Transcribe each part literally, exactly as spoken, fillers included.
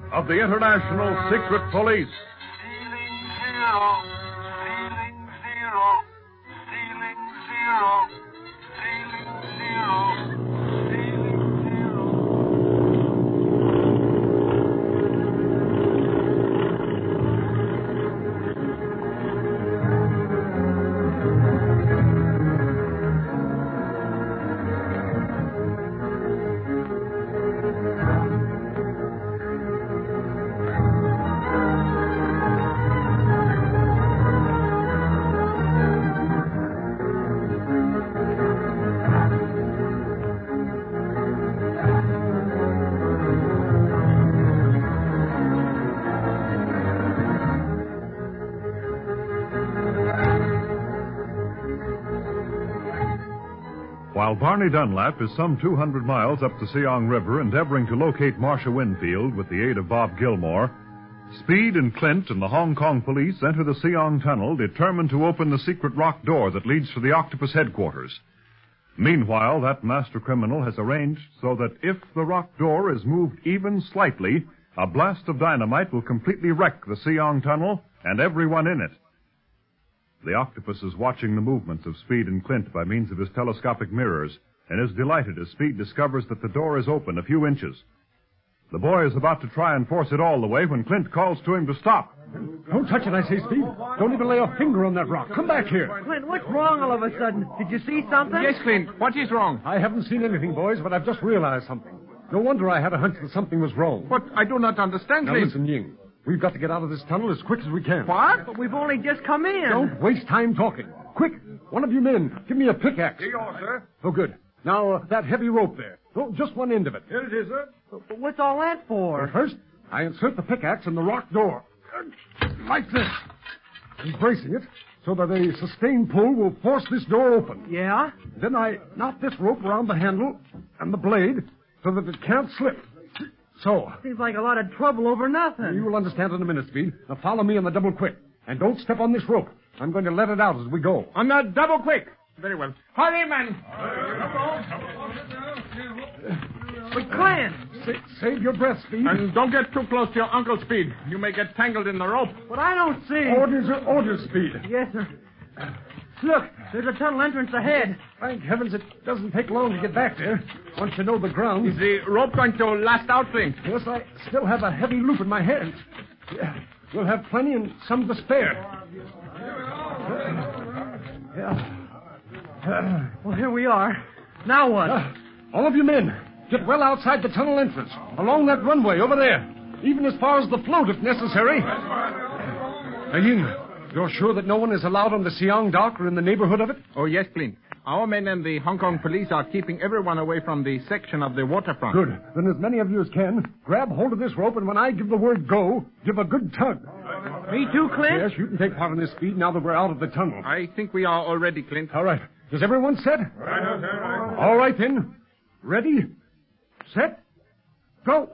of the International Secret Police. Ceiling zero, ceiling zero, ceiling zero, ceiling zero, ceiling zero. While Barney Dunlap is some two hundred miles up the Seong River endeavoring to locate Marcia Winfield with the aid of Bob Gilmore, Speed and Clint and the Hong Kong police enter the Seong Tunnel determined to open the secret rock door that leads to the Octopus headquarters. Meanwhile, that master criminal has arranged so that if the rock door is moved even slightly, a blast of dynamite will completely wreck the Seong Tunnel and everyone in it. The Octopus is watching the movements of Speed and Clint by means of his telescopic mirrors and is delighted as Speed discovers that the door is open a few inches. The boy is about to try and force it all the way when Clint calls to him to stop. Don't touch it, I say, Speed. Don't even lay a finger on that rock. Come back here. Clint, what's wrong all of a sudden? Did you see something? Yes, Clint. What is wrong? I haven't seen anything, boys, but I've just realized something. No wonder I had a hunch that something was wrong. But I do not understand, Now Clint. listen, Ying. We've got to get out of this tunnel as quick as we can. What? But we've only just come in. Don't waste time talking. Quick, one of you men, give me a pickaxe. Here you are, sir. Oh, good. Now, uh, that heavy rope there. Oh, just one end of it. Here it is, sir. But what's all that for? Well, first, I insert the pickaxe in the rock door. Like this. And bracing it so that a sustained pull will force this door open. Yeah? Then I knot this rope around the handle and the blade so that it can't slip. So. Seems like a lot of trouble over nothing. You will understand in a minute, Speed. Now follow me on the double quick. And don't step on this rope. I'm going to let it out as we go. On the double quick. Very well. Hurry, man. But Clint! Sa- save your breath, Speed. And don't get too close to your Uncle Speed. You may get tangled in the rope. But I don't see. Orders are orders, Speed. Yes, sir. Look, there's a tunnel entrance ahead. Thank heavens it doesn't take long to get back there. Once you know the ground. Is the rope going to last out, Clint? Yes, I still have a heavy loop in my hands. Yeah, we'll have plenty and some to spare. Yeah. Well, here we are. Now what? Uh, all of you men, get well outside the tunnel entrance. Along that runway over there. Even as far as the float, if necessary. Now, Ying, you're sure that no one is allowed on the Siang dock or in the neighborhood of it? Oh, yes, Clint. Our men and the Hong Kong police are keeping everyone away from the section of the waterfront. Good. Then as many of you as can, grab hold of this rope, and when I give the word go, give a good tug. Me too, Clint? Yes, you can take part in this, Speed, now that we're out of the tunnel. I think we are already, Clint. All right. Is everyone set? Right on, sir. Right. All right, then. Ready, set, go.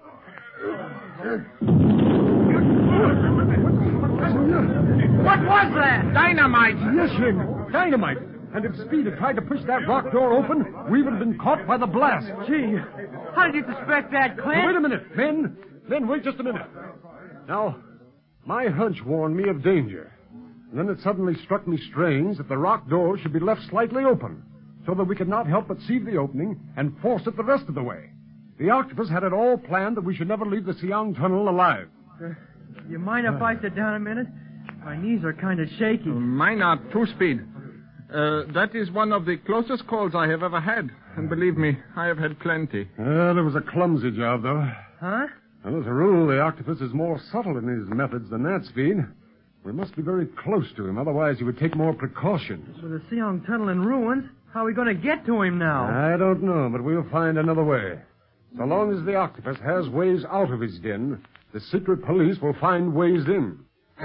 What was that? Dynamite! Yes, Ying. Dynamite. And if Speed had tried to push that rock door open, we would have been caught by the blast. Gee, how did you suspect that, Clint? Now, wait a minute. Men, men, wait just a minute. Now, my hunch warned me of danger. And then it suddenly struck me strange that the rock door should be left slightly open, so that we could not help but see the opening and force it the rest of the way. The Octopus had it all planned that we should never leave the Siang Tunnel alive. Uh, you mind if I sit down a minute? My knees are kind of shaky. Mine are too, Speed. Uh, that is one of the closest calls I have ever had. And believe me, I have had plenty. Well, it was a clumsy job, though. Huh? Well, as a rule, the Octopus is more subtle in his methods than that, Speed. We must be very close to him, otherwise he would take more precautions. With the Siang Tunnel in ruins, how are we going to get to him now? I don't know, but we'll find another way. So long as the Octopus has ways out of his den, the secret police will find ways in.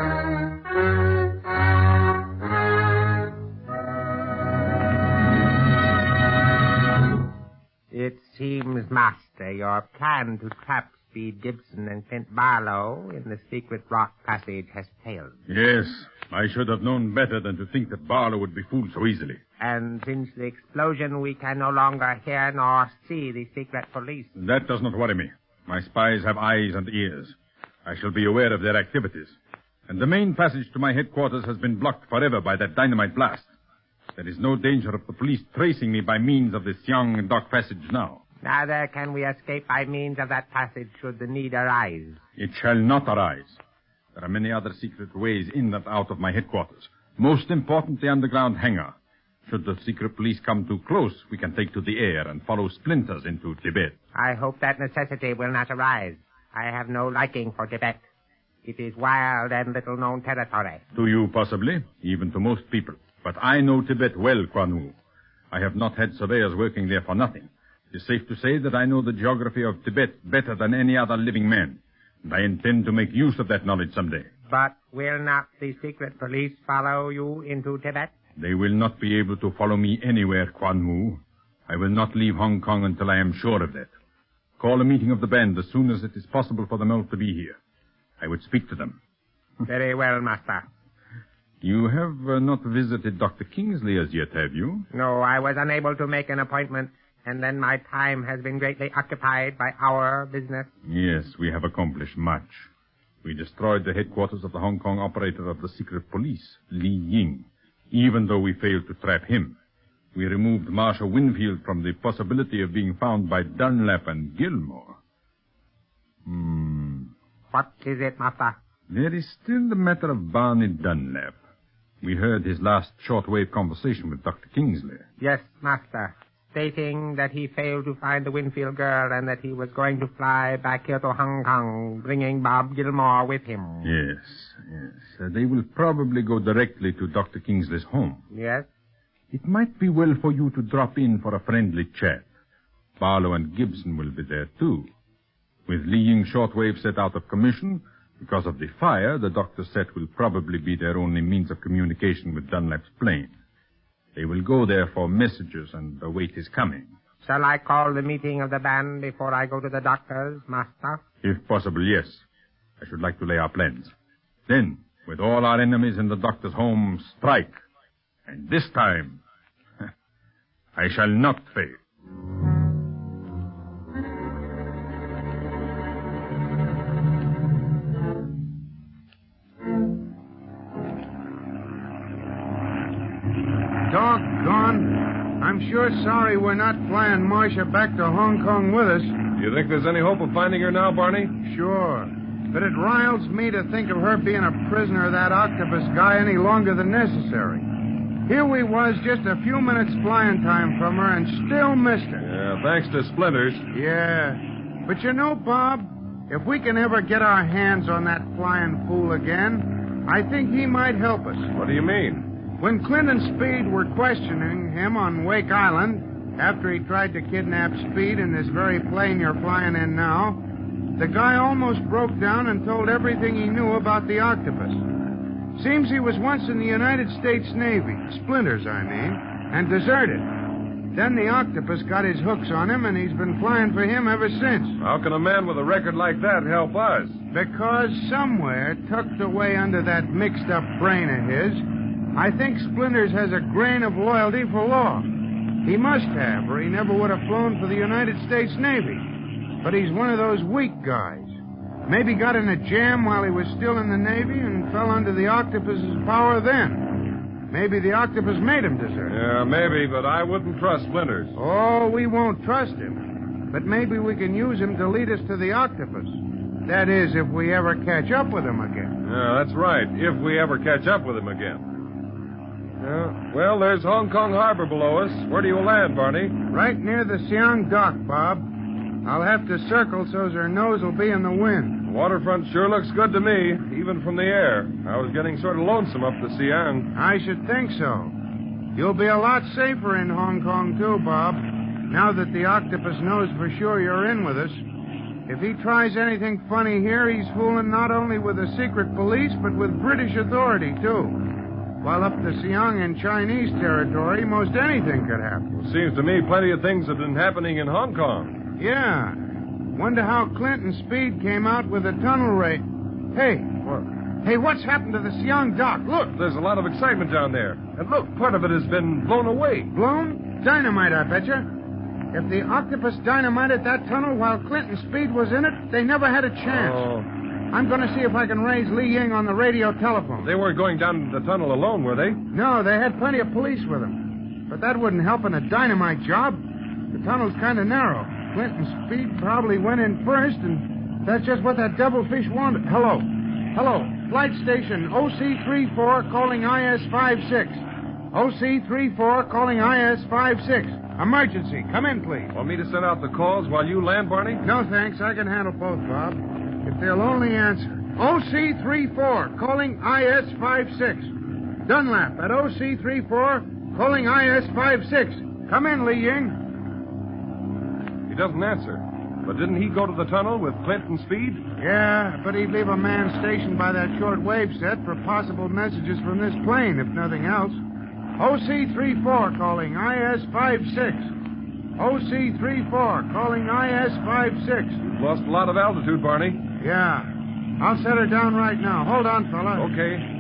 It seems, Master, your plan to trap Speed Gibson and Clint Barlow in the secret rock passage has failed. Yes, I should have known better than to think that Barlow would be fooled so easily. And since the explosion, we can no longer hear nor see the secret police. That does not worry me. My spies have eyes and ears. I shall be aware of their activities. And the main passage to my headquarters has been blocked forever by that dynamite blast. There is no danger of the police tracing me by means of this young and dark passage now. Neither can we escape by means of that passage should the need arise. It shall not arise. There are many other secret ways in and out of my headquarters. Most important, the underground hangar. Should the secret police come too close, we can take to the air and follow Splinters into Tibet. I hope that necessity will not arise. I have no liking for Tibet. It is wild and little-known territory. To you, possibly, even to most people. But I know Tibet well, Quan Wu. I have not had surveyors working there for nothing. It is safe to say that I know the geography of Tibet better than any other living man. And I intend to make use of that knowledge someday. But will not the secret police follow you into Tibet? They will not be able to follow me anywhere, Quan Wu. I will not leave Hong Kong until I am sure of that. Call a meeting of the band as soon as it is possible for them all to be here. I would speak to them. Very well, Master. You have uh, not visited Doctor Kingsley as yet, have you? No, I was unable to make an appointment, and then my time has been greatly occupied by our business. Yes, we have accomplished much. We destroyed the headquarters of the Hong Kong operator of the secret police, Li Ying, even though we failed to trap him. We removed Marshal Winfield from the possibility of being found by Dunlap and Gilmore. Hmm. What is it, Master? There is still the matter of Barney Dunlap. We heard his last shortwave conversation with Doctor Kingsley. Yes, Master. Stating that he failed to find the Winfield girl and that he was going to fly back here to Hong Kong, bringing Bob Gilmore with him. Yes, yes. Uh, they will probably go directly to Doctor Kingsley's home. Yes? It might be well for you to drop in for a friendly chat. Barlow and Gibson will be there, too. With Li Ying shortwave set out of commission, because of the fire, the doctor set will probably be their only means of communication with Dunlap's plane. They will go there for messages and await his coming. Shall I call the meeting of the band before I go to the doctor's, Master? If possible, yes. I should like to lay our plans. Then, with all our enemies in the doctor's home, strike. And this time, I shall not fail. Doggone. I'm sure sorry we're not flying Marcia back to Hong Kong with us. Do you think there's any hope of finding her now, Barney? Sure. But it riles me to think of her being a prisoner of that octopus guy any longer than necessary. Here we was, just a few minutes flying time from her, and still missed her. Yeah, thanks to Splinters. Yeah. But you know, Bob, if we can ever get our hands on that flying fool again, I think he might help us. What do you mean? When Clint and Speed were questioning him on Wake Island, after he tried to kidnap Speed in this very plane you're flying in now, the guy almost broke down and told everything he knew about the octopus. Seems he was once in the United States Navy, Splinters, I mean, and deserted. Then the octopus got his hooks on him, and he's been flying for him ever since. How can a man with a record like that help us? Because somewhere, tucked away under that mixed-up brain of his, I think Splinters has a grain of loyalty for law. He must have, or he never would have flown for the United States Navy. But he's one of those weak guys. Maybe got in a jam while he was still in the Navy and fell under the octopus's power then. Maybe the octopus made him desert. Yeah, maybe, but I wouldn't trust Splinters. Oh, we won't trust him. But maybe we can use him to lead us to the octopus. That is, if we ever catch up with him again. Yeah, that's right, if we ever catch up with him again. Yeah, well, there's Hong Kong Harbor below us. Where do you land, Barney? Right near the Siang dock, Bob. I'll have to circle so's her nose will be in the wind. The waterfront sure looks good to me, even from the air. I was getting sort of lonesome up the Siang. I should think so. You'll be a lot safer in Hong Kong, too, Bob, now that the octopus knows for sure you're in with us. If he tries anything funny here, he's fooling not only with the secret police, but with British authority, too. While up the Siang in Chinese territory, most anything could happen. Well, seems to me plenty of things have been happening in Hong Kong. Yeah. Wonder how Clint and Speed came out with a tunnel raid. Hey. What? Hey, what's happened to the Siang dock? Look. There's a lot of excitement down there. And look, part of it has been blown away. Blown? Dynamite, I betcha. If the octopus dynamited that tunnel while Clint and Speed was in it, they never had a chance. Oh. I'm going to see if I can raise Li Ying on the radio telephone. They weren't going down the tunnel alone, were they? No, they had plenty of police with them. But that wouldn't help in a dynamite job. The tunnel's kind of narrow. Clint and Speed probably went in first, and that's just what that devilfish wanted. Hello. Hello. Flight station O C thirty-four calling I S fifty-six. O C thirty-four calling I S fifty-six. Emergency. Come in, please. Want me to send out the calls while you land, Barney? No, thanks. I can handle both, Bob. If they'll only answer. O C thirty-four calling I S fifty-six. Dunlap at O C thirty-four calling I S fifty-six. Come in, Li Ying. He doesn't answer. But didn't he go to the tunnel with Clint and Speed? Yeah, but he'd leave a man stationed by that short wave set for possible messages from this plane, if nothing else. O C thirty-four calling I S fifty-six. O C thirty-four calling I S fifty-six. You've lost a lot of altitude, Barney. Yeah. I'll set her down right now. Hold on, fella. Okay.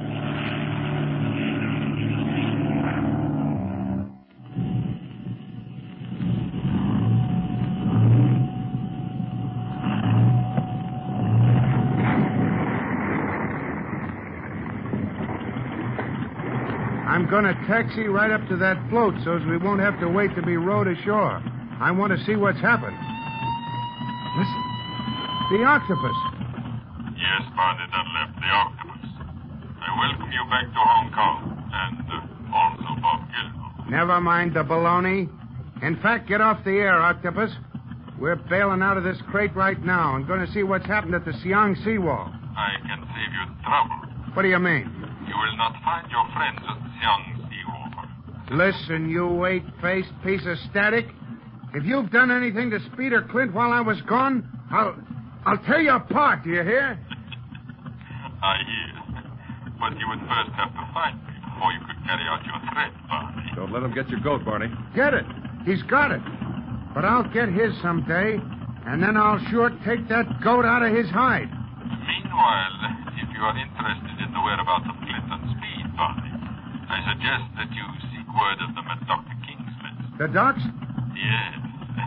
I'm going to taxi right up to that float so as we won't have to wait to be rowed ashore. I want to see what's happened. Listen. The octopus. Yes, Barney Dunlap, the octopus. I welcome you back to Hong Kong, and uh, also Bob Gilmore. Never mind the baloney. In fact, get off the air, octopus. We're bailing out of this crate right now and going to see what's happened at the Siang seawall. I can save you trouble. What do you mean? You will not find your friends at Siang seawall. Listen, you eight-faced piece of static. If you've done anything to Speed or Clint while I was gone, I'll... I'll tear you apart, do you hear? I hear. But you would first have to find me before you could carry out your threat, Barney. Don't let him get your goat, Barney. Get it. He's got it. But I'll get his someday, and then I'll sure take that goat out of his hide. Meanwhile, if you are interested in the whereabouts of Clint and Speed, Barney, I suggest that you seek word of them at Doctor Kingsman's. The doc's? Yes.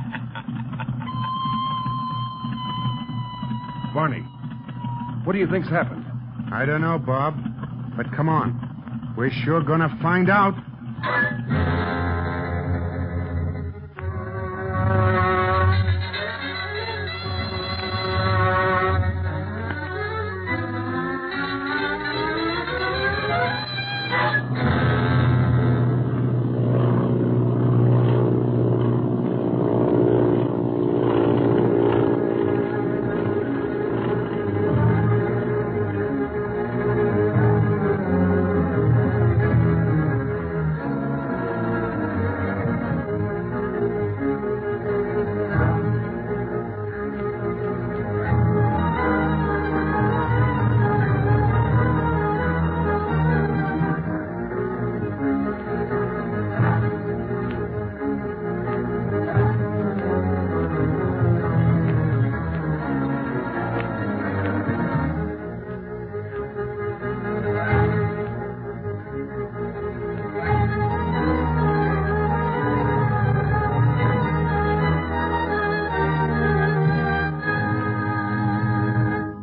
Barney, what do you think's happened? I don't know, Bob. But come on. We're sure gonna find out.